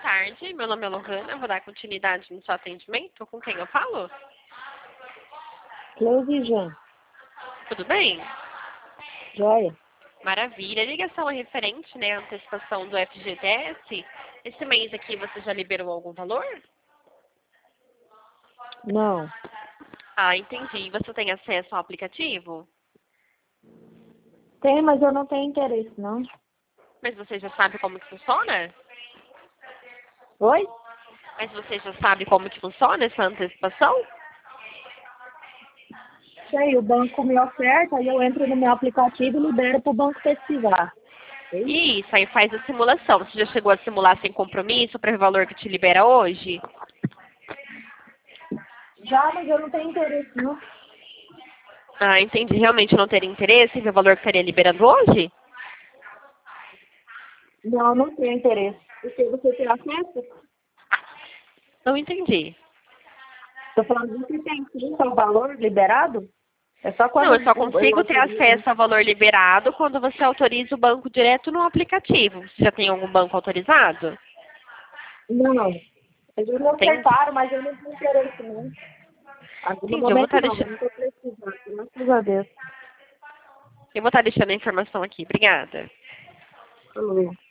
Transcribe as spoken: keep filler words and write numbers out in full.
tarde. Meu nome é Lohana. Vou dar continuidade no seu atendimento. Com quem eu falo? Cleusa Jean. Tudo bem? Joia. Maravilha. A ligação é referente, né, à antecipação do F G T S. Esse mês aqui você já liberou algum valor? Não. Ah, entendi. Você tem acesso ao aplicativo? Tem, mas eu não tenho interesse, não. Mas você já sabe como que funciona? Oi? Mas você já sabe como que funciona essa antecipação? Sei, o banco me oferta, aí eu entro no meu aplicativo e libero para o banco pesquisar. Isso, aí faz a simulação. Você já chegou a simular sem compromisso para o valor que te libera hoje? Já, mas eu não tenho interesse, não. Ah, entendi. Realmente não teria interesse em ver o valor que estaria liberando hoje? Não, não tenho interesse. Porque você tem acesso? Não entendi. Estou falando, você tem sim o valor liberado? É só quando Não, eu só eu, eu consigo ter autorizo. acesso ao valor liberado quando você autoriza o banco direto no aplicativo. Você já tem algum banco autorizado? Não. Eles não Tem? ofertaram, mas eu não tenho interesse, não. Agora, no Entendi. Eu vou momento estar não, eu deixando, não estou precisando. Graças a Deus. eu vou estar deixando a informação aqui. Obrigada. Falou.